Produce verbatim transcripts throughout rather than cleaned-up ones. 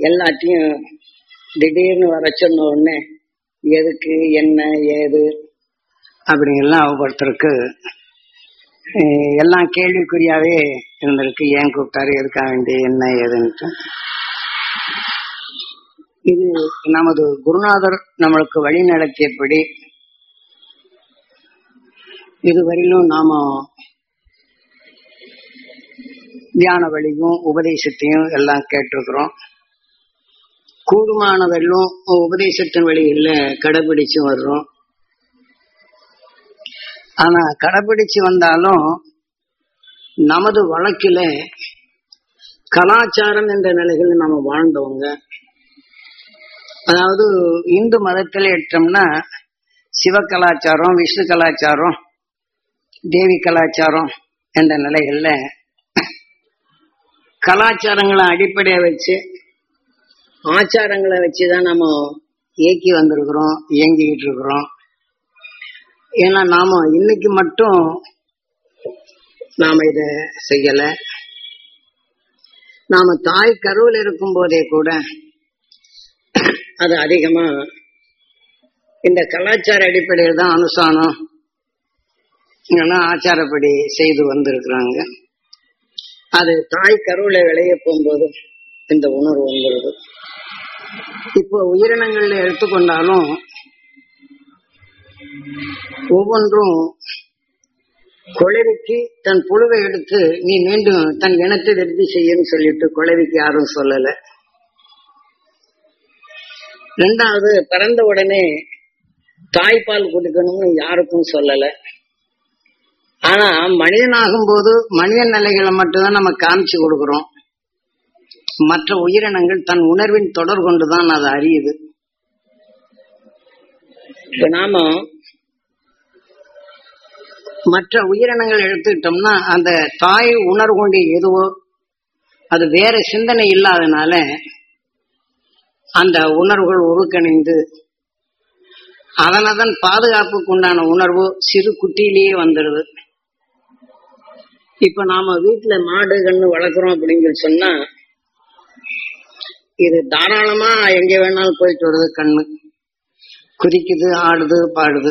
எல்லாத்தையும் திடீர்னு வர சொன்ன உடனே எதுக்கு என்ன ஏது அப்படிங்கலாம் ஒவ்வொருத்தருக்கு எல்லாம் கேள்விக்குறியாவே இருந்திருக்கு. ஏன் கூப்பிட்டாரு, எதுக்காக வேண்டிய என்ன ஏதுன்ட்டு. இது நமது குருநாதர் நம்மளுக்கு வழி நடத்தியபடி இதுவரையிலும் நாம தியான வழியும் உபதேசத்தையும் எல்லாம் கேட்டிருக்கிறோம். கூடுமானவர்களும் உபதேசத்தின் வழியில கடைபிடிச்சு வர்றோம். ஆனா கடைபிடிச்சு வந்தாலும் நமது வழக்கில கலாச்சாரம் என்ற நிலைகள் நாம வாழ்ந்தவங்க. அதாவது இந்து மதத்துல எடுத்தோம்னா சிவ கலாச்சாரம், விஷ்ணு கலாச்சாரம், தேவி கலாச்சாரம் என்ற நிலைகள்ல கலாச்சாரங்களை அடிப்படையா வச்சு ஆச்சாரங்களை வச்சுதான் நம்ம இயக்கி வந்திருக்கிறோம், இயங்கிக்கிட்டு இருக்கிறோம். ஏன்னா நாம இன்னைக்கு மட்டும் நாம இத செய்யல. நாம தாய் கருவில் இருக்கும் போதே கூட அது அதிகமா இந்த கலாச்சார அடிப்படையில் தான் அனுஷ்டானம் ஆச்சாரப்படி செய்து வந்திருக்கிறாங்க. அது தாய் கருவில விளைய போகும்போது இந்த உணர்வு வந்துடுது. இப்போ உயிரினங்கள்ல எடுத்துக்கொண்டாலும் ஒவ்வொன்றும் குளவிக்கு தன் புழுவை எடுத்து நீ மீண்டும் தன் இனத்தை திருப்தி செய்யன்னு சொல்லிட்டு குளவிக்கு யாரும் சொல்லல. ரெண்டாவது, பிறந்த உடனே தாய்ப்பால் கொடுக்கணும்னு யாருக்கும் சொல்லல. ஆனா மனிதனாகும் போது மனிதன் நிலைகளை மட்டும்தான் நம்ம காமிச்சு கொடுக்கிறோம். மற்ற உயிரினங்கள் தன் உணர்வின் தொடர் கொண்டுதான் அதை அறியுது. இப்ப நாம மற்ற உயிரினங்கள் எடுத்துக்கிட்டோம்னா அந்த தாய் உணர்வு கொண்டு எதுவோ அது வேற சிந்தனை இல்லாதனால அந்த உணர்வுகள் உருக்கணிந்து அதனதன் பாதுகாப்புக்கு உண்டான உணர்வு சிறு குட்டியிலேயே வந்துடுது. இப்ப நாம வீட்டுல மாடு கண்ணு வளர்க்குறோம் அப்படின்னு சொன்னா இது தாராளமா எங்க வேணாலும் போயிட்டு வருது. கண்ணு குதிக்குது, ஆடுது, பாடுது.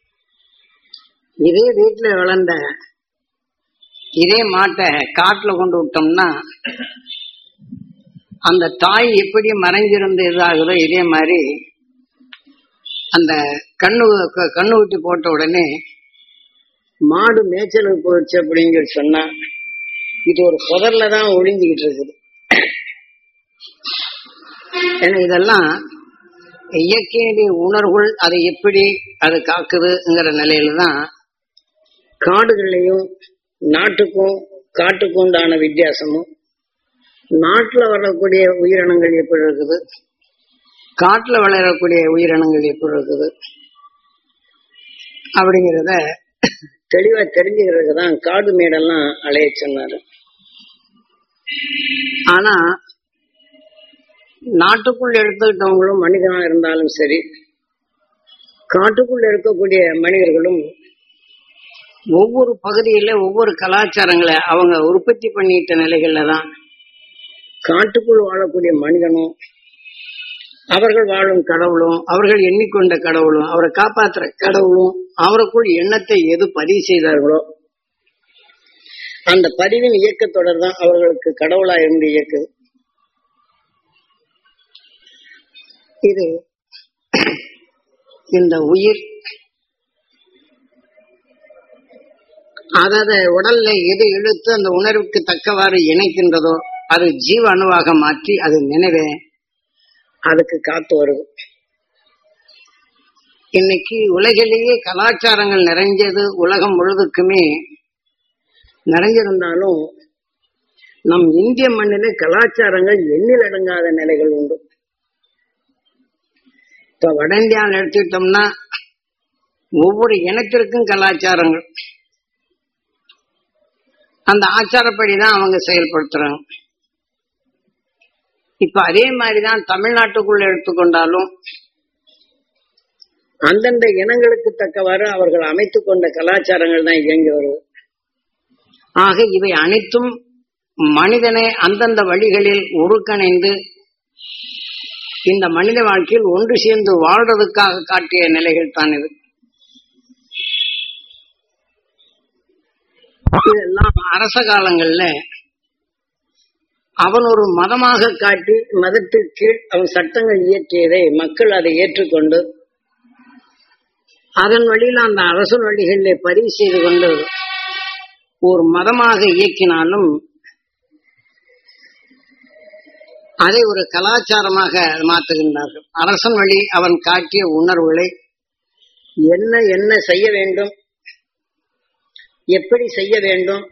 இதே வீட்டுல வளர்ந்த இதே மாட்டை காட்டுல கொண்டு விட்டோம்னா அந்த தாய் எப்படி மறைஞ்சிருந்து இதாகுதோ இதே மாதிரி அந்த கண்ணு கண்ணு ஊட்டி போட்ட உடனே மாடு மேய்ச்சலுக்கு போயிடுச்சு அப்படிங்கிற சொன்னா இது ஒரு புதர்ல தான் ஒளிஞ்சுக்கிட்டு இருக்குது. ஏன்னா இதெல்லாம் இயற்கையுடைய உணர்வுகள் அதை எப்படி அது காக்குதுங்கிற நிலையில தான் காடுகள்லையும் நாட்டுக்கும் காட்டுக்கும் உண்டான வித்தியாசமும், நாட்டுல வரக்கூடிய உயிரினங்கள் எப்படி இருக்குது, காட்டுல வளரக்கூடிய உயிரினங்கள் எப்படி இருக்குது அப்படிங்கிறத தெளிவா தெரிஞ்சுக்கிறதுக்கு தான் காடு மேடெல்லாம் அலைய சொன்னாரு. ஆனா நாட்டுக்குள்ள எடுத்துக்கிட்டவங்களும் மனிதனா இருந்தாலும் சரி, காட்டுக்குள்ள இருக்கக்கூடிய மனிதர்களும் ஒவ்வொரு பகுதியில ஒவ்வொரு கலாச்சாரங்களை அவங்க உற்பத்தி பண்ணிட்ட நிலைகள்ல தான் காட்டுக்குள் வாழக்கூடிய மனிதனும் அவர்கள் வாழும் கடவுளும் அவர்கள் எண்ணிக்கொண்ட கடவுளும் அவரை காப்பாற்றுற கடவுளும் அவருக்குள் எண்ணத்தை எது பதிவு செய்தார்களோ அந்த பதிவின் இயக்கத்தொடர் தான் அவர்களுக்கு கடவுளா இருந்து இயக்குது. இது இந்த உயிர் அதாவது உடல்ல எது இழுத்து அந்த உணர்வுக்கு தக்கவாறு இணைக்கின்றதோ அது ஜீவ அணுவாக மாற்றி அது நினைவே அதுக்கு காத்து வருது. இன்னைக்கு உலகிலேயே கலாச்சாரங்கள் நிறைஞ்சது உலகம் முழுதுக்குமே நிறைஞ்சிருந்தாலும் நம் இந்திய மண்ணிலே கலாச்சாரங்கள் எண்ணில் அடங்காத நிலைகள் உண்டு. இப்ப வட இந்தியாவில் எடுத்துக்கிட்டோம்னா ஒவ்வொரு இனத்திற்கும் கலாச்சாரங்கள் அந்த ஆச்சாரப்படிதான் அவங்க செயல்படுத்துறாங்க. இப்ப அதே மாதிரிதான் தமிழ்நாட்டுக்குள்ள எடுத்துக்கொண்டாலும் அந்தந்த இனங்களுக்கு தக்கவாறு அவர்கள் அமைத்துக் கொண்ட கலாச்சாரங்கள் தான் இயங்கி வருது. ஆக இவை அனைத்தும் மனிதனை அந்தந்த வழிகளில் ஒருங்கிணைந்து இந்த மனித வாழ்க்கையில் ஒன்று சேர்ந்து வாழ்றதுக்காக காட்டிய நிலைகள் தான் இது. இதெல்லாம் அரச காலங்கள்ல அவன் ஒரு மதமாக காட்டி மதத்திற்கு அவன் சட்டங்கள் இயற்றியதை மக்கள் அதை ஏற்றுக்கொண்டு அதன் வழியில் அந்த அரசன் வழிகளிலே பதிவு செய்து கொண்டு ஒரு மதமாக இயக்கினாலும் அதை ஒரு கலாச்சாரமாக மாற்றுகின்றார்கள். அரசன் வழி அவன் காட்டிய உணர்வுகளை என்ன என்ன செய்ய வேண்டும், எப்படி செய்ய வேண்டும்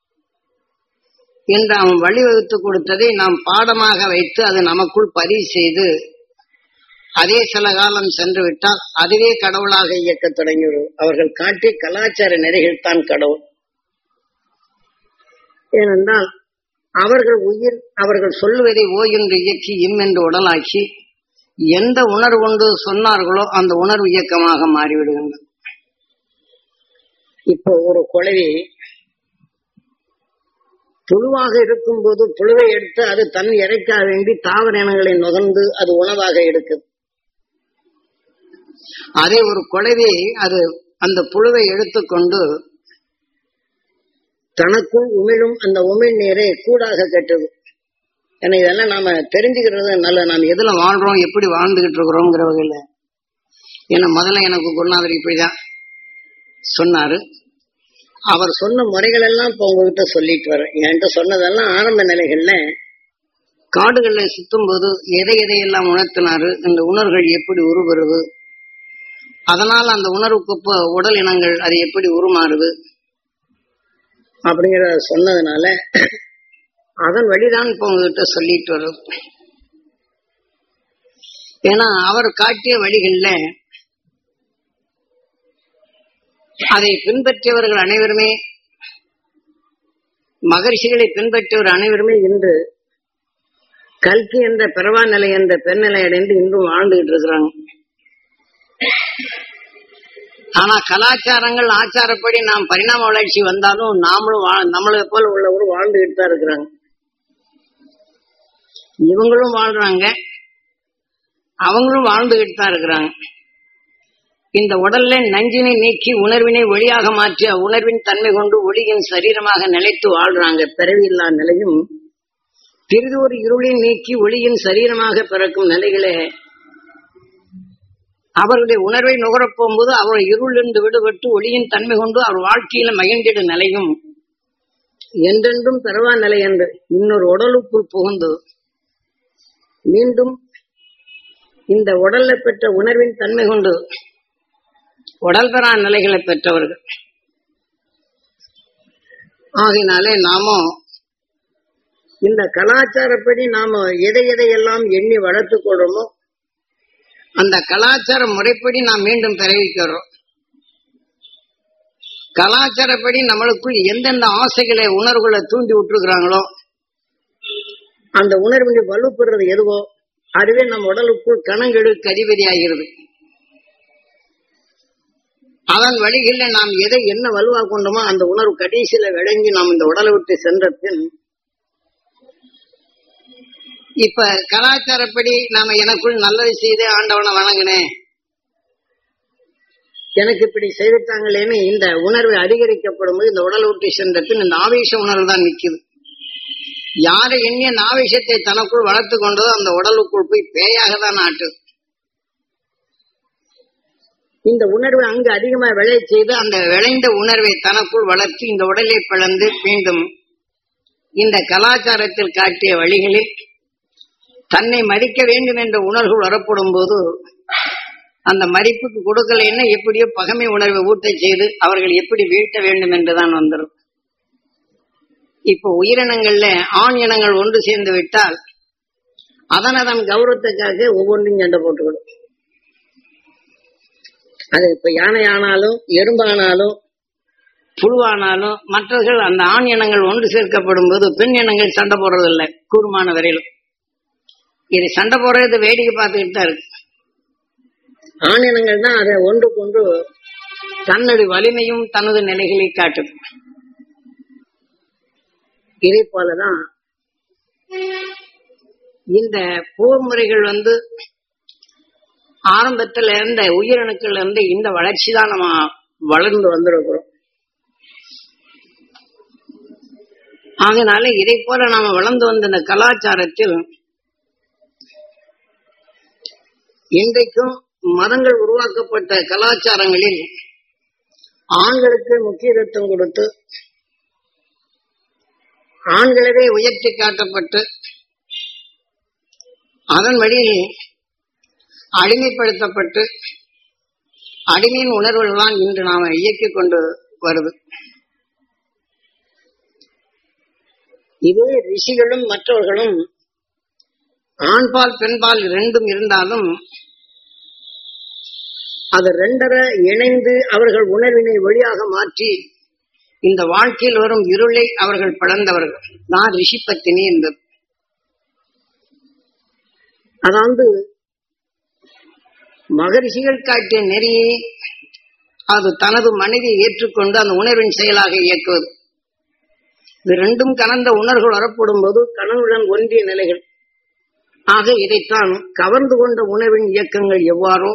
என்று அவன் வழிவகுத்து கொடுத்ததை நாம் பாடமாக வைத்து அது நமக்குள் பதிவு செய்து அதே சில காலம் சென்று விட்டால் அதுவே கடவுளாக இயக்க தொடங்கிவிடும். அவர்கள் காட்டிய கலாச்சார நெறிகள் தான் கடவுள். ஏனென்றால் அவர்கள் உயிர் அவர்கள் சொல்லுவதை ஓ என்று இயக்கி இம் என்று உடலாக்கி எந்த உணர்வு கொண்டு சொன்னார்களோ அந்த உணர்வு இயக்கமாக மாறிவிடுகின்றது. இப்போ ஒரு குழவி புழுவாக இருக்கும் போது புழுவை எடுத்து அது தன் இறைக்காக வேண்டி தாவர இனங்களை நுகர்ந்து அது உணவாக எடுக்குது. அதே ஒரு குழவி அது அந்த புழுவை எடுத்துக்கொண்டு தனக்குள் உமிழும் அந்த உமிழ் நீரை கூடாக கட்டுது. ஏன்னா இதெல்லாம் நாம தெரிஞ்சுக்கிறது நல்ல. நாம் எதுல வாழ்றோம், எப்படி வாழ்ந்துகிட்டு இருக்கிறோங்கிற வகையில. ஏன்னா முதல்ல எனக்கு குருநாதர் இப்படிதான் சொன்னாரு. அவர் சொன்ன முறைகள் எல்லாம் இப்ப உங்ககிட்ட சொல்லிட்டு வரேன். என்கிட்ட சொன்னதெல்லாம் ஆரம்ப நிலைகள்ல காடுகள்ல சுத்தும் போது எதை எதையெல்லாம் உணர்த்தினாரு, இந்த உணர்வுகள் எப்படி உருவருது, அதனால அந்த உணர்வுக்கு உடல் இனங்கள் அது எப்படி உருமாறுது அப்படிங்கிற சொன்னதுனால அதன் வழிதான் இப்ப உங்ககிட்ட சொல்லிட்டு வரும். ஏன்னா அவர் காட்டிய வழிகள்ல அதை பின்பற்றியவர்கள் அனைவருமே, மகரிஷிகளை பின்பற்றியவர் அனைவருமே இன்று கல்கி என்ற பிறவா நிலை என்ற பெண்நிலை அடைந்து இன்றும் வாழ்ந்துகிட்டு இருக்கிறாங்க. ஆனா கலாச்சாரங்கள் ஆச்சாரப்படி நாம் பரிணாம வளர்ச்சி வந்தாலும் நாமளும் நம்மளை போல உள்ளவரும் வாழ்ந்துகிட்டு தான் இருக்கிறாங்க. இவங்களும் வாழ்றாங்க, அவங்களும் வாழ்ந்துகிட்டு தான் இருக்கிறாங்க. இந்த உடல்ல நஞ்சினை நீக்கி உணர்வினை ஒளியாக மாற்றி உணர்வின் தன்மை கொண்டு ஒளியின் சரீரமாக நிலைத்து வாழ்றாங்க. பிறவியில்லா நிலையும் பிறிது ஒரு இருளின் நீக்கி ஒளியின் சரீரமாக பிறக்கும் நிலைகளே அவருடைய உணர்வை நுகரப் போகும்போது அவர் இருளிலிருந்து விடுபட்டு ஒளியின் தன்மை கொண்டு அவர் வாழ்க்கையில மகிழ்ந்திடும் நிலையும் என்றென்றும் பெறவா நிலை என்று இன்னொரு உடலுக்குள் புகுந்து மீண்டும் இந்த உடல்ல பெற்ற உணர்வின் தன்மை கொண்டு உடல் பெறா நிலைகளை பெற்றவர்கள். ஆகினாலே நாமும் இந்த கலாச்சாரப்படி நாம எதை எதையெல்லாம் எண்ணி வளர்த்துக் கொள்றோமோ அந்த கலாச்சார முறைப்படி நாம் மீண்டும் பிறவிக்கிறோம். கலாச்சாரப்படி நம்மளுக்குள் எந்தெந்த ஆசைகளை உணர்வுகளை தூண்டி விட்டுருக்கிறாங்களோ அந்த உணர்வு வலுப்படுறது எதுவோ அதுவே நம் உடலுக்குள் கணங்களுக்கு அதிபதி ஆகிறது. அதன் வழிகளில் நாம் எதை என்ன வலுவாக கொண்டோமோ அந்த உணர்வு கடைசியில விளங்கி நாம் இந்த உடலை விட்டு சென்ற பின் இப்ப கலாச்சாரப்படி நாம எனக்குள் நல்லது செய்து ஆண்டவனை வணங்கினேன், எனக்கு இப்படி செய்துட்டாங்களேன்னு இந்த உணர்வு அதிகரிக்கப்படும் போது இந்த உடலை விட்டு சென்ற பின் இந்த ஆவேச உணர்வு தான் நிற்குது. யாரை எண்ணிய ஆவேசத்தை தனக்குள் வளர்த்து கொண்டதோ அந்த உடலுக்குள் போய் பேயாக தான் ஆட்டுது. இந்த உணர்வை அங்கு அதிகமா விளைய செய்து அந்த விளைந்த உணர்வை தனக்குள் வளர்த்து இந்த உடலை பிளந்து மீண்டும் இந்த கலாச்சாரத்தில் காட்டிய வழிகளில் தன்னை மதிக்க வேண்டும் என்ற உணர்வு வரப்படும் போது அந்த மதிப்புக்கு கொடுக்கலைன்னா எப்படியோ பகமை உணர்வை ஊட்ட செய்து அவர்கள் எப்படி வீழ்த்த வேண்டும் என்றுதான் வந்துடும். இப்போ உயிரினங்கள்ல ஆண் இனங்கள் ஒன்று சேர்ந்து விட்டால் அதன் அதன் கௌரவத்துக்காக ஒவ்வொன்றையும் சண்டை போட்டுவிடும். அது இப்ப யானை ஆனாலும் எறும்பானாலும் புழுவானாலும் மற்றவர்கள் அந்த ஆண் இனங்கள் ஒன்று சேர்க்கப்படும் போது பெண் இனங்கள் சண்டை போடுறதில்லை கூர்மான வரையிலும். இது சண்டை போடுறது வேடிக்கை பார்த்துக்கிட்டு தான் இருக்கு. ஆண் இனங்கள் தான் அதை ஒன்று கொண்டு தன்னுடைய வலிமையும் தனது நிலைகளை காட்டுது. இதே போலதான் இந்த போர் முறைகள் வந்து ஆரம்பத்துல இருந்த உயிரணுக்கள் இருந்து இந்த வளர்ச்சி தான் நம்ம வளர்ந்து வந்திருக்கிறோம். அதனால இதை போல நாம வளர்ந்து வந்த இந்த கலாச்சாரத்தில் இன்றைக்கும் மதங்கள் உருவாக்கப்பட்ட கலாச்சாரங்களில் ஆண்களுக்கு முக்கியத்துவம் கொடுத்து ஆண்களவே உயர்த்தி காட்டப்பட்டு அதன் வழியில் அடிமைப்படுத்தப்பட்டு அடிமையின் உணர்வுகள் தான் இன்று நாம இயக்கிக் கொண்டு வருது. இதே ரிஷிகளும் மற்றவர்களும் ஆண்பால் பெண்பால் இரண்டும் இருந்தாலும் அது ரெண்டரை இணைந்து அவர்கள் உணர்வினை வழியாக மாற்றி இந்த வாழ்க்கையில் வரும் இருளை அவர்கள் படர்ந்தவர்கள் நான் ரிஷி பத்தினி என்பது. அதாவது மகரிஷிகள் காட்டிய நெறியை அது தனது மனைவியை ஏற்றுக்கொண்டு அந்த உணர்வின் செயலாக இயக்குவது. இது ரெண்டும் கலந்த உணர்வுகள் வரப்படும் போது கணவனுடன் ஒன்றிய நிலைகள் ஆக இதைத்தான் கவர்ந்து கொண்ட உணர்வின் இயக்கங்கள் எவ்வாறோ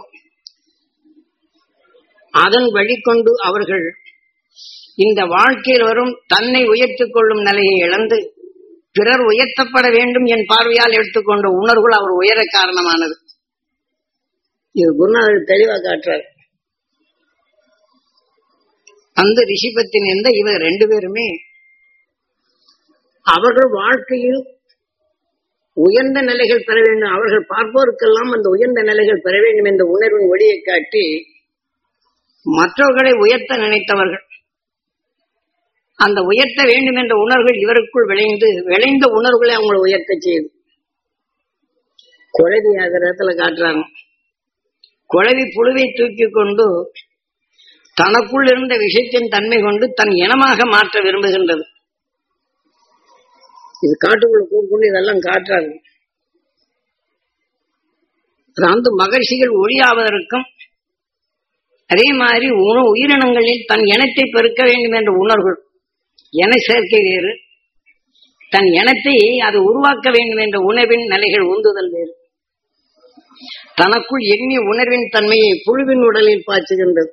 அதன் வழிகொண்டு அவர்கள் இந்த வாழ்க்கையில் வரும் தன்னை உயர்த்திக் கொள்ளும் நிலையை இழந்து பிறர் உயர்த்தப்பட வேண்டும் என் பார்வையால் எடுத்துக்கொண்ட உணர்வுகள் அவர் உயர காரணமானது. இது குருநாதர் தெளிவாக காட்டுறார். அந்த ரிஷிபத்தின் எந்த இவர் ரெண்டு பேருமே அவர்கள் வாழ்க்கையில் உயர்ந்த நிலைகள் பெற வேண்டும், அவர்கள் பார்ப்போருக்கெல்லாம் அந்த உயர்ந்த நிலைகள் பெற வேண்டும் என்ற உணர்வின் ஒளியை காட்டி மற்றவர்களை உயர்த்த நினைத்தவர்கள். அந்த உயர்த்த வேண்டும் என்ற உணர்வுகள் இவருக்குள் விளைந்து விளைந்த உணர்வுகளை அவங்களை உயர்த்த செய்யுது. குழவி ஆகிறதுல காட்டுறாங்க. குழவி புழுவை தூக்கி கொண்டு தனக்குள் இருந்த விஷயத்தின் தன்மை கொண்டு தன் இனமாக மாற்ற விரும்புகின்றது. இது காட்டுக்குள்ள கூப்பிட்டு இதெல்லாம் காட்டுறாங்க. அந்த மகர்ஷிகள் ஒளியாவதற்கும் அதே மாதிரி உயிரினங்களில் தன் இனத்தை பெருக்க வேண்டும் என்ற உணர்வு என சேர்க்கை வேறு, தன் இனத்தை அது உருவாக்க வேண்டும் என்ற உணர்வின் நிலைகள் உந்துதல் வேறு. தனக்குள் எண்ணிய உணர்வின் தன்மையை புழுவின் உடலில் பாய்ச்சுகின்றது.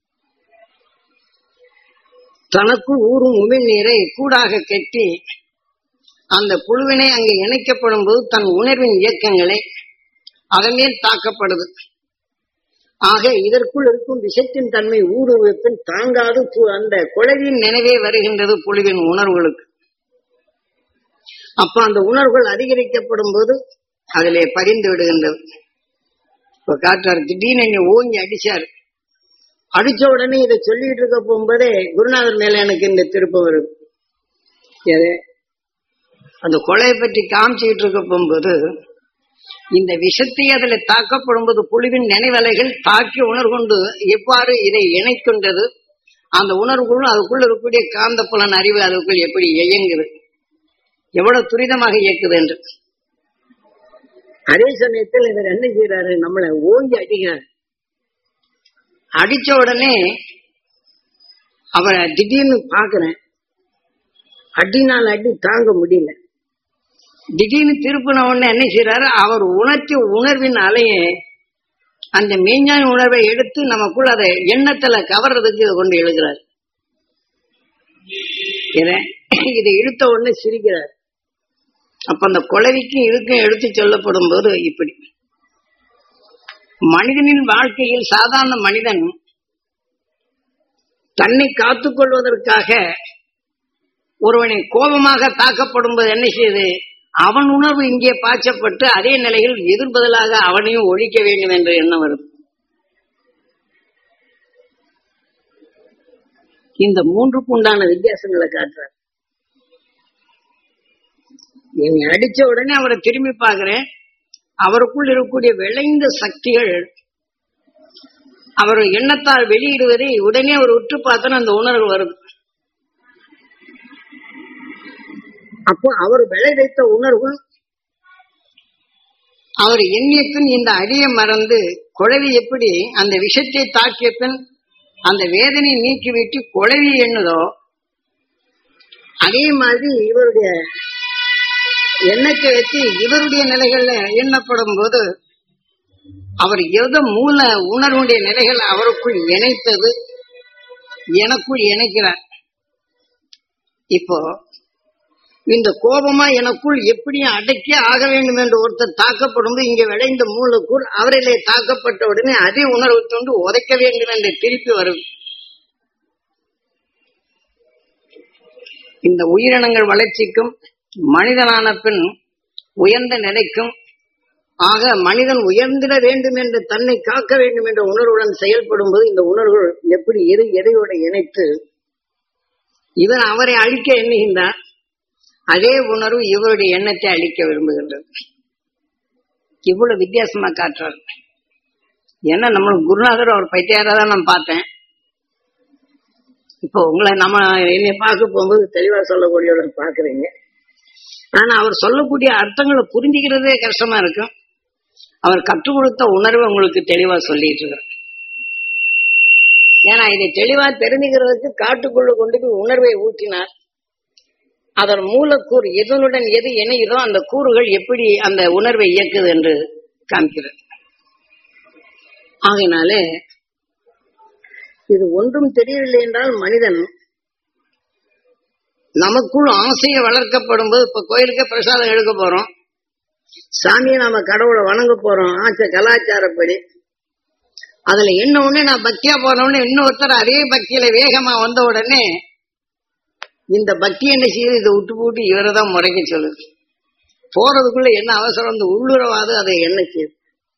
தனக்குள் ஊறும் உமிழ் நீரை கூடாக கட்டி அந்த புழுவினை அங்கு இணைக்கப்படும் போது தன் உணர்வின் இயக்கங்களை அதன் மேல் தாக்கப்படுது. ஆக இதற்குள் இருக்கும் விஷத்தின் தன்மை ஊடுருவப்பின் தாங்காது அந்த குழவின் நினைவே வருகின்றது புழுவின் உணர்வுகளுக்கு. அப்ப அந்த உணர்வுகள் அதிகரிக்கப்படும் போது அதிலே பதிந்து விடுகின்றது. இப்ப காட்டார் திடீர்னு என்னை ஓங்கி அடிச்சார். அடிச்ச உடனே இதை சொல்லிட்டு இருக்க போகும்போதே குருநாதர் மேல எனக்கு இந்த திருப்பம் வருது. அந்த கொலையை பற்றி காமிச்சுக்கிட்டு இருக்க போகும்போது இந்த விஷத்தை அதுல தாக்கப்படும் போது புழுவின் நினைவலைகள் தாக்கி உணர்கொண்டு எவ்வாறு இதை இணைக்கின்றது, அந்த உணர்வுகளும் அதுக்குள்ள இருக்கக்கூடிய காந்த புலன் அறிவு அதுக்குள் எப்படி இயங்குது, எவ்வளவு துரிதமாக இயக்குது என்று. அதே சமயத்தில் இவர் என்ன செய்யறாரு, நம்மளை ஓங்கி அடிக்கிறார். அடிச்ச உடனே அவரை திடீர்னு பாக்குறேன், அடினால் அடி தாங்க முடியல. திடீர்னு திருப்பின உடனே என்ன செய்யறாரு, அவர் உணர்ச்சி உணர்வின் அலையை அந்த மெய்ஞான உணர்வை எடுத்து நமக்குள்ள அதை எண்ணத்துல கவர்றதுக்கு இதை கொண்டு எழுதுறாரு. இதை இழுத்த உடனே சிரிக்கிறார். அப்ப அந்த குழவிக்கும் இதுக்கும் எடுத்து சொல்லப்படும் போது இப்படி மனிதனின் வாழ்க்கையில் சாதாரண மனிதன் தன்னை காத்துக் கொள்வதற்காக ஒருவனை கோபமாக தாக்கப்படும் போது என்ன செய்யுது, அவன் உணர்வு இங்கே பாய்ச்சப்பட்டு அதே நிலையில் எதிர்பதலாக அவனையும் ஒழிக்க வேண்டும் என்ற எண்ணம் வருது. இந்த மூன்றுக்கு உண்டான வித்தியாசங்களை காட்டுறார். என்னை அடிச்ச உடனே அவரை திரும்பி பார்க்கிறேன், அவருக்குள் இருக்கக்கூடிய விளைந்த சக்திகள் அவர் எண்ணத்தால் வெளியிடுவதை உடனே அவர் உற்று பார்த்தோன்னு அந்த உணர்வு வருது. அப்போ அவர் விளைவித்த உணர்வு அவர் எண்ணிய பின் இந்த அடிய மறந்து குழவி எப்படி அந்த விஷத்தை தாக்கிய பின் அந்த வேதனை நீக்கிவிட்டு குழவி எண்ணுதோ அதே மாதிரி இவருடைய எண்ணத்தை வச்சு இவருடைய நிலைகள்ல எண்ணப்படும் போது அவர் எத மூல உணர்வுடைய நிலைகள் அவருக்குள் இணைத்தது எனக்குள் இணைக்கிறார். இப்போ இந்த கோபமா எனக்குள் எப்படியும் அடக்கி ஆக வேண்டும் என்று ஒருத்தர் தாக்கப்படும் இங்க விளைந்த மூலக்குள் அவரிலே தாக்கப்பட்ட உடனே அதே உணர்வு கொண்டு உதைக்க வேண்டும் என்று திருப்பி வரும். இந்த உயிரினங்கள் வளர்ச்சிக்கும் மனிதனான பின் உயர்ந்த நிலைக்கும் ஆக மனிதன் உயர்ந்திட வேண்டும் என்று தன்னை காக்க வேண்டும் என்ற உணர்வுடன் செயல்படும் போது இந்த உணர்வுகள் எப்படி எது எதையோட இணைத்து இவர் அவரை அழிக்க எண்ணுகின்றார், அதே உணர்வு இவருடைய எண்ணத்தை அழிக்க விரும்புகின்றது. இவ்வளவு வித்தியாசமா காட்டுறாரு. ஏன்னா நம்ம குருநாதர் அவர் பைத்தியாரதான் நான் பார்த்தேன். இப்போ உங்களை நம்ம என்னை பார்க்க போகும்போது தெளிவா சொல்லக்கூடியவர் பாக்குறீங்க. ஆனா அவர் சொல்லக்கூடிய அர்த்தங்களை புரிஞ்சுக்கிறதே கஷ்டமா இருக்கும். அவர் கற்றுக் கொடுத்த உணர்வை உங்களுக்கு தெளிவா சொல்லிட்டு இருக்கார். ஏன்னா இதை தெளிவா தெரிஞ்சுக்கிறதுக்கு காட்டுக்குள்ள கொண்டு போய் உணர்வை ஊற்றினார். அதன் மூலக்கூறு எதனுடன் எது இணையுதோ அந்த கூறுகள் எப்படி அந்த உணர்வை இயக்குது என்று காண்கிறது. ஆகையினாலே இது ஒன்றும் தெரியவில்லை என்றால் மனிதன் நமக்குள் ஆசையை வளர்க்கப்படும் போது இப்ப கோயிலுக்கு பிரசாதம் எடுக்க போறோம், சாமியை நாம கடவுளை வணங்க போறோம் ஆச்ச கலாச்சாரப்படி. அதுல என்ன உடனே நான் பக்தியா போனோடனே இன்னொருத்தர் அதே பக்தியில வேகமா வந்த உடனே இந்த பக்தி என்ன செய்யுது, இதை விட்டு போட்டு இவரை தான் முறைக்க சொல்லுது. போறதுக்குள்ள என்ன அவசரம், வந்து உள்ளுறவாது அதை என்ன செய்யுது.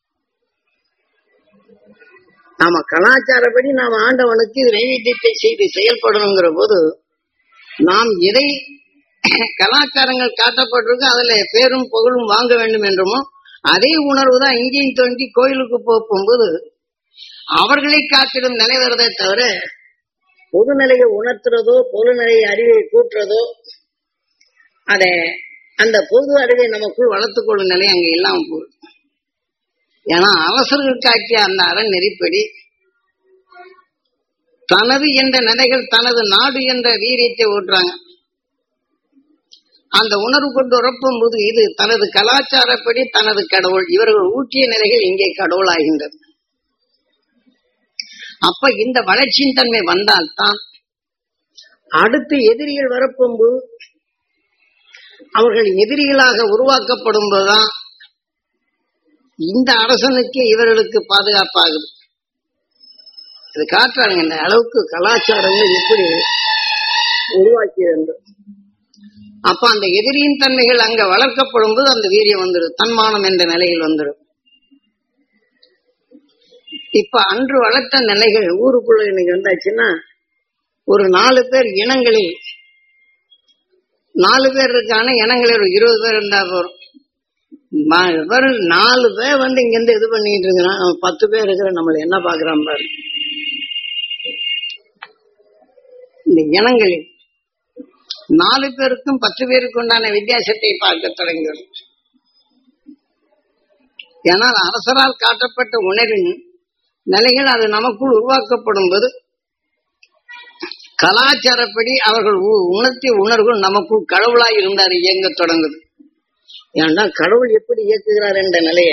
நாம கலாச்சாரப்படி நாம் ஆண்டவனுக்கு நைவேத்தியத்தை செய்து செயல்படணுங்கிற போது நாம் எதை கலாச்சாரங்கள் காட்டப்பட்டிருக்கு அதுல பேரும் புகழும் வாங்க வேண்டும் என்றுமோ அதே உணர்வு தான் இங்கேயும் தோண்டி கோயிலுக்கு போகும்போது அவர்களை காட்டிடும் நிலை வருவதை தவிர பொதுநிலையை உணர்த்துறதோ பொதுநிலையை அறிவை கூட்டுறதோ அத அந்த பொது அறிவை நமக்குள் வளர்த்துக் கொள்ளும் நிலை அங்க இல்லாம போகுது. ஏன்னா அவசர்கள் காட்டிய அந்த அரண் நெறிப்படி தனது என்ற நிலைகள் தனது நாடு என்ற வீரியத்தை ஊட்டுறாங்க. அந்த உணர்வு கொண்டு உறப்பும் போது இது தனது கலாச்சாரப்படி தனது கடவுள், இவர்கள் ஊற்றிய நிலைகள் இங்கே கடவுள் ஆகின்றது. அப்ப இந்த வளர்ச்சியின் தன்மை வந்தால்தான் அடுத்து எதிரிகள் வரப்போது அவர்கள் எதிரிகளாக உருவாக்கப்படும் போதுதான் இந்த அரசனுக்கு இவர்களுக்கு பாதுகாப்பாகுது. இது காட்டுறாங்க இந்த அளவுக்கு கலாச்சாரங்கள் எப்படி உருவாக்கியது. அப்ப அந்த எதிரியின் தன்மைகள் அங்க வளர்க்கப்படும் போது அந்த வீரியம் வந்துடும், தன்மானம் என்ற நிலையில் வந்துடும். இப்ப அன்று வளர்த்த நிலைகள் ஊருக்குள்ள இன்னைக்கு வந்தாச்சுன்னா ஒரு நாலு பேர் இனங்களில் நாலு பேர் இருக்கான இனங்களில் ஒரு இருபது பேர் இருந்தா போறோம். நாலு பேர் வந்து இங்க இருந்து இது பண்ணிட்டு இருக்கிறான், பத்து பேர் இருக்கிற நம்மள என்ன பாக்குறான் பாரு. இந்த இனங்களில் நாலு பேருக்கும் பத்து பேருக்கு உண்டான வித்தியாசத்தை பார்க்க தொடங்கியது. ஏனால் அரசரால் காட்டப்பட்ட உணர்வின் நிலைகள் அது நமக்குள் உருவாக்கப்படும் போது கலாச்சாரப்படி அவர்கள் உணர்த்திய உணர்வுகள் நமக்குள் கடவுளாய் இருந்தார் இயங்க தொடங்குது. ஏன்னா கடவுள் எப்படி இயக்குகிறார் என்ற நிலையை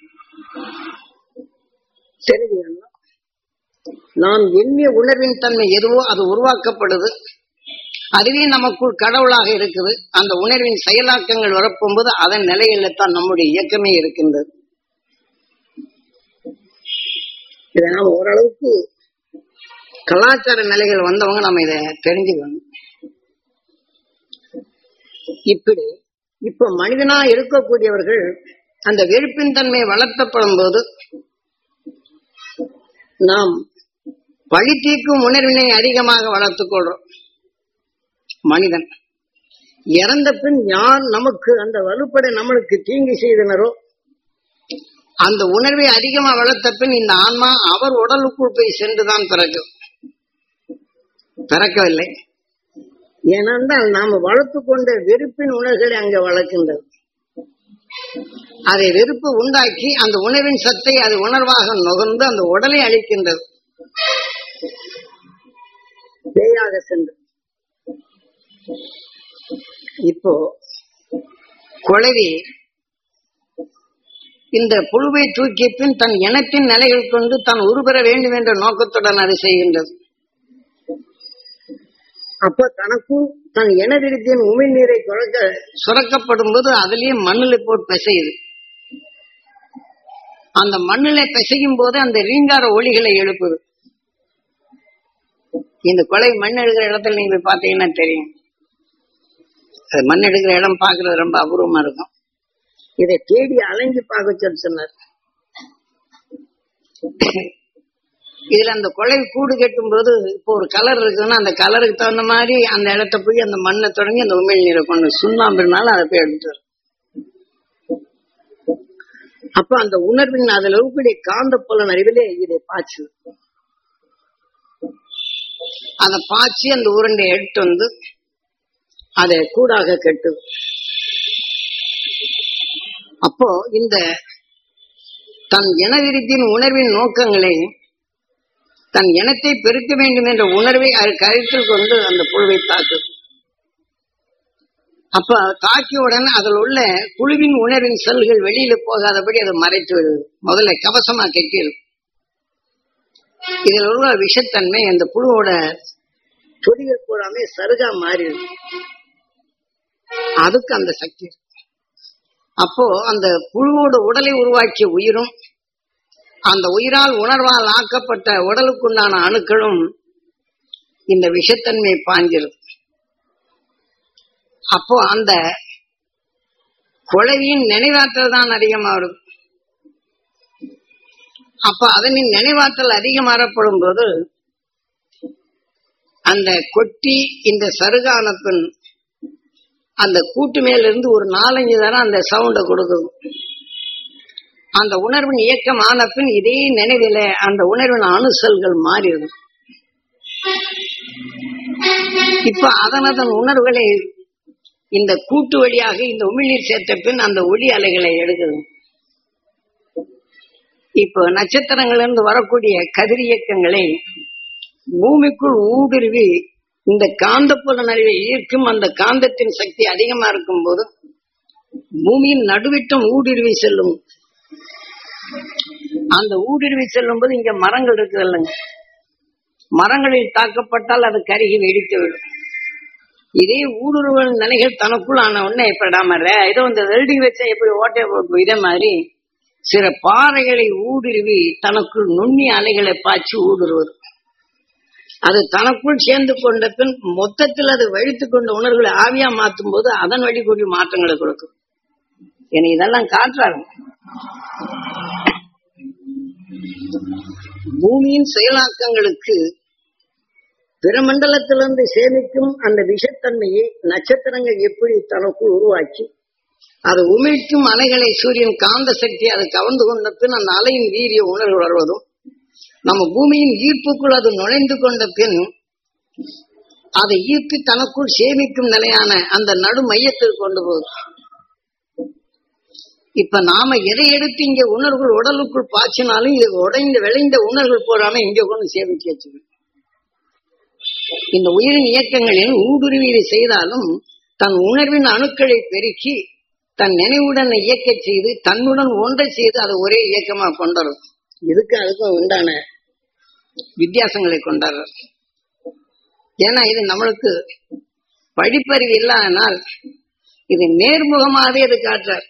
தெரிஞ்சுக்கணும். நாம் எண்ணிய உணர்வின் தன்மை எதுவோ அது உருவாக்கப்படுது, அதுவே நமக்குள் கடவுளாக இருக்குது. அந்த உணர்வின் செயலாக்கங்கள் வரப்போகும்போது அதன் நிலையில தான் நம்முடைய இயக்கமே இருக்கின்றது. இதை நாம் ஓரளவுக்கு கலாச்சார நிலைகள் வந்தவங்க நம்ம இதை தெரிஞ்சுக்கணும். இப்படி இப்ப மனிதனா இருக்கக்கூடியவர்கள் அந்த வெறுப்பின் தன்மை வளர்த்தப்படும் போது நாம் பழி தீர்க்கும் உணர்வினை அதிகமாக வளர்த்துக் கொள்றோம். மனிதன் இறந்த பின் யார் நமக்கு அந்த வலுப்படை நம்மளுக்கு தீங்கு செய்தனரோ அந்த உணர்வை அதிகமா வளர்த்த பின் இந்த ஆன்மா அவர் உடலுக்குள் போய் சென்றுதான் பிறக்கும், பிறக்கவில்லை. ஏனென்றால் நாம வளர்த்து கொண்ட வெறுப்பின் உணர்வுகளை அங்க வளர்க்கின்றது. அதை வெறுப்பு உண்டாக்கி அந்த உணவின் சத்தை அது உணர்வாக நுகர்ந்து அந்த உடலை அழிக்கின்றது, பேயாக சென்று. இப்போ குழவி இந்த புழுவை தூக்கிய பின் தன் இனத்தின் நிலைகள் கொண்டு தான் உருபெற வேண்டும் என்ற நோக்கத்துடன் அது செய்கின்றது. அப்ப தனக்கும் தன் இனவிருத்தியின் உமிழ்நீரை குறைக்க சுரக்கப்படும் போது அதுலயே மண்ணில போட்டு பிசையுது. அந்த மண்ணில பிசையும் போது அந்த ரீங்கார ஒளிகளை எழுப்புது. இந்த கொலை மண் எடுக்கிற இடத்துல நீங்க பாத்தீங்கன்னா தெரியும். மண் எடுக்கிற இடம் பாக்குறது ரொம்ப அபூர்வமா இருக்கும். இதை தேடி அலைஞ்சு பார்க்க சொன்னார். இதுல அந்த கொலை கூடு கட்டும் போது இப்போ ஒரு கலர் இருக்குன்னா அந்த கலருக்கு தகுந்த மாதிரி அந்த இடத்த போய் அந்த மண்ணை தொடங்கி அந்த உமிழ் நீரை கொண்டு சுண்ணாம்புனாலும் அதை போய் எடுத்துரு. அப்ப அந்த உணர்வின் அதுல இருக்கக்கூடிய காந்த புலன் அறிவிலே இதை பாய்ச்சு அதை பாய்ச்சி அந்த உருண்டை எடுத்து வந்து அதை கூடாக கட்டு. அப்போ இந்த தன் இனவிருத்தியின் உணர்வின் நோக்கங்களை தன் இனத்தை பெருக்க வேண்டும் என்ற உணர்வை அது கருத்தில் கொண்டு அந்த புழுவை தாக்கு. அப்ப தாக்கியவுடன் அதில் உள்ள புழுவின் உணர்வின் செல்கள் வெளியில போகாதபடி அதை மறைத்து வருது. முதல்ல கவசமா கட்டிடும். இதில் உள்ள விஷத்தன்மை அந்த புழுவோட சொடிகள் போடாமே சருகா மாறிடும். அதுக்கு அந்த சக்தி. அப்போ அந்த புழுவோட உடலை உருவாக்கிய உயிரும் அந்த உயிரால் உணர்வால் ஆக்கப்பட்ட உடலுக்குண்டான அணுக்களும் இந்த விஷத்தன்மையை பாஞ்சிருது. அப்போ அந்த குழவியின் நினைவாற்றல் தான் அதிகமாகும். அப்ப அதனின் நினைவாற்றல் அதிகமாகப்படும் போது அந்த கொட்டி இந்த சருகான பின் அந்த கூட்டு மேல இருந்து ஒரு நாலஞ்சு தரம் அந்த சவுண்ட கொடுக்கும். அந்த உணர்வின் இயக்கம் ஆன பின் இதே நினைவில அந்த உணர்வின் அணுசல்கள் மாறிடும். இப்ப அதனதன் உணர்வுகளை இந்த கூட்டு வழியாக இந்த உமிழ்நீர் சேர்த்த பின் அந்த ஒளி அலைகளை எடுக்குது. இப்போ நட்சத்திரங்கள் இருந்து வரக்கூடிய கதிரியக்கங்களை பூமிக்குள் ஊடுருவி இந்த காந்த புலன் அறிவை ஈர்க்கும். அந்த காந்தத்தின் சக்தி அதிகமா இருக்கும் போது பூமியின் நடுவிட்டம் ஊடுருவி செல்லும். அந்த ஊடுருவி செல்லும் போது இங்க மரங்கள் இருக்குது இல்லைங்க, மரங்களில் தாக்கப்பட்டால் அது கருகி வெடித்து விடும். இதே ஊடுருவல் நிலைகள் தனக்குள் ஆன உடனே எப்படாம ஏதோ இந்த வெல்டிங் வச்சா எப்படி ஓட்டை போட்டு இதே மாதிரி சில பாறைகளை ஊடுருவி தனக்குள் நுண்ணிய அலைகளை பாய்ச்சி ஊடுருவது. அது தனக்குள் சேர்ந்து கொண்ட பின் மொத்தத்தில் அது வழித்து கொண்ட உணர்வுகளை ஆவியா மாற்றும் போது அதன் வழி கூடிய மாற்றங்களை கொடுக்கும். என இதெல்லாம் காட்டுறாங்க. பூமியின் செயலாக்கங்களுக்கு பிறமண்டலத்திலிருந்து சேமிக்கும் அந்த விஷத்தன்மையை நட்சத்திரங்கள் எப்படி தனக்குள் உருவாக்கி அது உமிழ்க்கும் அலைகளை சூரியன் காந்த சக்தி அதை கவர்ந்து கொண்ட பின் அந்த அலையின் வீரிய உணர்வு வருவதும் நம்ம பூமியின் ஈர்ப்புக்குள் அது நுழைந்து கொண்ட பின் அதை ஈர்த்து தனக்குள் சேமிக்கும் நிலையான அந்த நடு மையத்தில் கொண்டு போகுது. இப்ப நாம எதை எடுத்து இங்க உணர்வுகள் உடலுக்குள் பாய்ச்சினாலும் இது உடைந்த விளைந்த உணர்வுகள் போறாம இங்க கொண்டு சேமிச்சு வச்சுக்கணும். இந்த உயிரின் இயக்கங்களில் ஊடுருவி செய்தாலும் தன் உணர்வின் அணுக்களை பெருக்கி தன் நினைவுடன் இயக்க செய்து தன்னுடன் ஒன்றை செய்து அதை ஒரே இயக்கமா கொண்டாடும். இதுக்கு அதுக்கும் உண்டான வித்தியாசங்களை கொண்டாடுற. ஏன்னா இது நம்மளுக்கு படிப்பறிவு இல்லாதனால் இது நேர்முகமாகவே அது காட்டுறார்.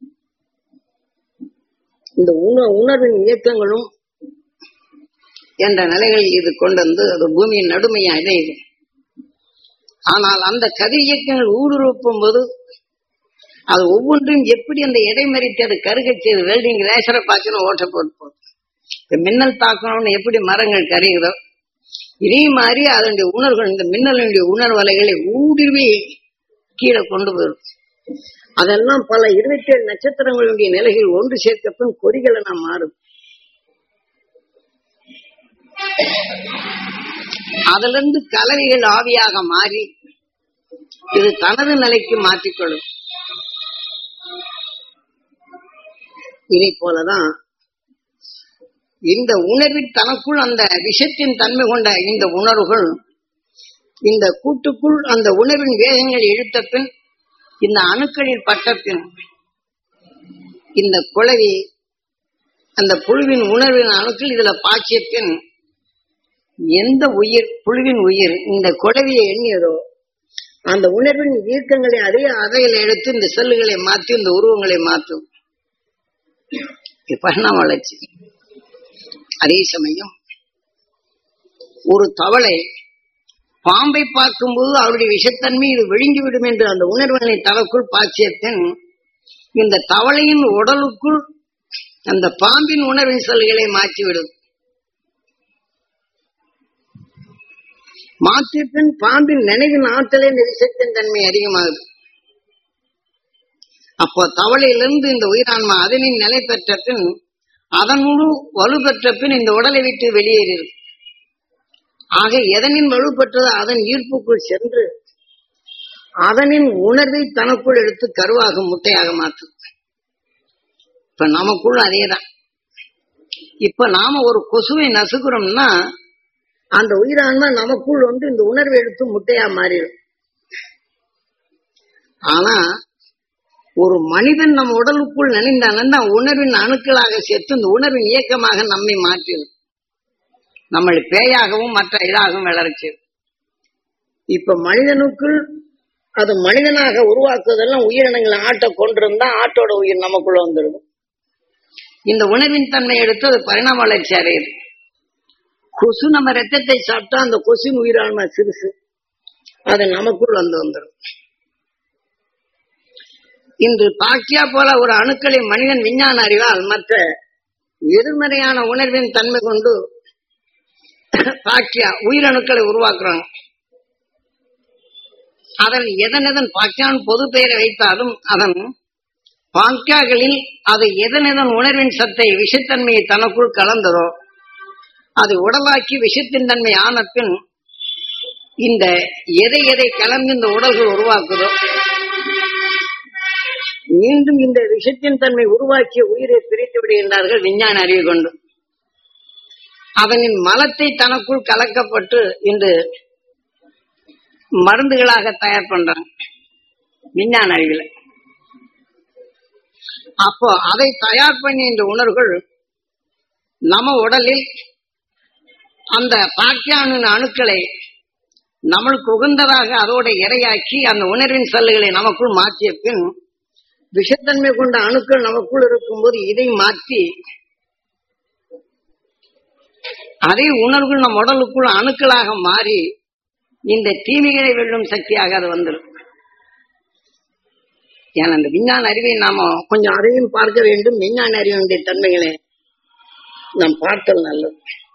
இந்த உண உணர்வின் இயக்கங்களும் என்ற நிலைகள் இது கொண்டு வந்து அது பூமியின் நடுமையா இணையுது. ஆனால் அந்த கதிர் இயக்கங்கள் ஊடுருவும் போது அது ஒவ்வொன்றும் எப்படி அந்த இடைமறித்து அது கருக செய்து வெல்டிங் ரேசரை பார்க்கணும் ஓட்ட போட்டு போகுது. மின்னல் தாக்கணும்னு எப்படி மரங்கள் கரையுதோ இதே மாதிரி அதனுடைய உணர்வுகள் இந்த மின்னலுடைய உணர்வலைகளை ஊடுருவி கீழே கொண்டு போயிடும். அதெல்லாம் பல இருபத்தி ஏழு நட்சத்திரங்களுடைய நிலைகள் ஒன்று சேர்க்கப்படும் கொடிகளை நாம் மாறும். அதுல இருந்து கலவைகள் ஆவியாக மாறி இது தனது நிலைக்கு மாற்றிக்கொள்ளும். இதை போலதான் இந்த உணர்வில் தனக்குள் அந்த விஷத்தின் தன்மை கொண்ட இந்த உணர்வுகள் இந்த கூட்டுக்குள் அந்த உணர்வின் வேகங்கள் இழுத்த பின் இந்த அணுக்களில் பட்டத்தின் இந்த குளவி அந்த புழுவின் உணர்வின் அணுக்கள் இதுல பாய்ச்சியத்தின் எந்த உயிர் புழுவின் உயிர் இந்த குளவியை எண்ணியதோ அந்த உணர்வின் இயக்கங்களை அதே அறையில் எடுத்து இந்த செல்லுகளை மாற்றி இந்த உருவங்களை மாற்றும் பரிணாம வளர்ச்சி. அதே சமயம் ஒரு தவளை பாம்பை பார்க்கும்போது அவருடைய விஷத்தன்மை இது விழுங்கிவிடும் என்று அந்த உணர்வுகளை தனக்குள் பாய்ச்சியத்தின் இந்த தவளையின் உடலுக்குள் அந்த பாம்பின் உணர்வின் செல்களை மாற்றிவிடும். மாற்றிய பின் பாம்பின் நினைவின் ஆற்றலே விஷத்தின் தன்மை அதிகமாகுது. அப்போ தவளையிலிருந்து இந்த உயிரான்மா அதனின் நிலை பெற்ற பின் அதன் முழு வலு பெற்ற பின் இந்த உடலை விட்டு வெளியேறியது. ஆக எதனின் வலு பெற்றது அதன் ஈர்ப்புக்குள் சென்று அதனின் உணர்வை தனக்குள் எடுத்து கருவாக முட்டையாக மாற்றும். இப்ப நமக்குள் அதேதான். இப்ப நாம ஒரு கொசுவை நசுக்கிறோம்னா அந்த உயிரான்மா நமக்குள் வந்து இந்த உணர்வை எடுத்து முட்டையா மாறிடும். ஆனா ஒரு மனிதன் நம்ம உடலுக்குள் நினைந்தானன்னா உணர்வின் அணுக்களாக சேர்த்து இந்த உணர்வின் இயக்கமாக நம்மை மாற்றிடும். நம்மளை பேயாகவும் மற்ற இதாகவும் வளர்ச்சி. இப்ப மனிதனுக்குள் அது மனிதனாக உருவாக்குவதெல்லாம் உயிரினங்களை ஆட்டை கொண்டிருந்தா ஆட்டோட உயிர் நமக்குள்ள வந்துடும். இந்த உணர்வின் தன்மை எடுத்து அது பரிணாம வளர்ச்சி அடையுது. கொசு நம்ம ரத்தத்தை சாப்பிட்டா அந்த கொசுவின் உயிரான்மா சிறுசு அது நமக்குள் வந்து வந்துடும். இன்று பாக்கியா போல ஒரு அணுக்களை மனிதன் விஞ்ஞான அறிவால் மற்ற எதிர்மறையான உணர்வின் தன்மை கொண்டு பாக்கியா உயிரணுக்களை உருவாக்குறாங்க. அதன் எதன் எதன் பாக்கியான் பொது பெயரை வைத்தாலும் அதன் பாக்கியாக்களில் அது எதன் எதன் உணர்வின் சத்தை விஷத்தன்மையை தனக்குள் கலந்ததோ அது உடலாக்கி விஷத்தின் தன்மை ஆன பின் இந்த எதை எதை கலந்து இந்த உடல்கள் உருவாக்குதோ மீண்டும் இந்த விஷத்தின் தன்மை உருவாக்கிய உயிரை பிரித்து விடுகின்றார்கள் விஞ்ஞான அறிவு கொண்டு. அதனின் மலத்தை தனக்குள் கலக்கப்பட்டு இன்று மருந்துகளாக தயார் பண்றாங்க விஞ்ஞான அறிவில. அப்போ அதை தயார் பண்ணிய இந்த உணர்வுகள் நம்ம உடலில் அந்த பாக்கியானின் அணுக்களை நம்மளுக்கு உகந்ததாக அதோட இரையாக்கி அந்த உணர்வின் செல்லுகளை நமக்குள் மாற்றிய பின் விஷத்தன்மை கொண்ட அணுக்கள் நமக்குள் இருக்கும் போது இதை மாற்றி அதே உணர்வுகள் நம் உடலுக்குள் அணுக்களாக மாறி இந்த தீமைகளை வெல்லும் சக்தியாக அது வந்துடும். ஏன்னா அந்த விஞ்ஞான அறிவை நாம கொஞ்சம் அதையும் பார்க்க வேண்டும். விஞ்ஞான அறிவினுடைய தன்மைகளை நாம் பார்த்தல் நல்லது.